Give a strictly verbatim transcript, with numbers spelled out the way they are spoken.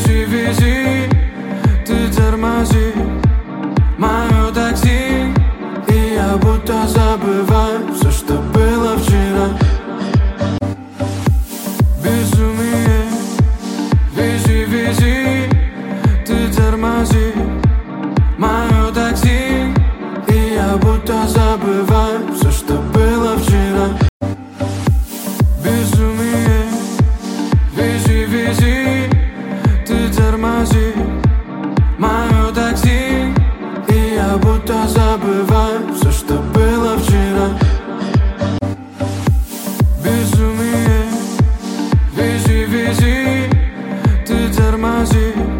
Вези, вези, ты тормози мое такси, и я будто забываю все, что было вчера. Безумие. Вези, вези, ты тормози мое такси, и я будто забываю все, что было вчера. Безумие. Вези, вези, ты тормози мое такси, и я будто забываю все, что было вчера. Безумие. Вези, вези, ты тормози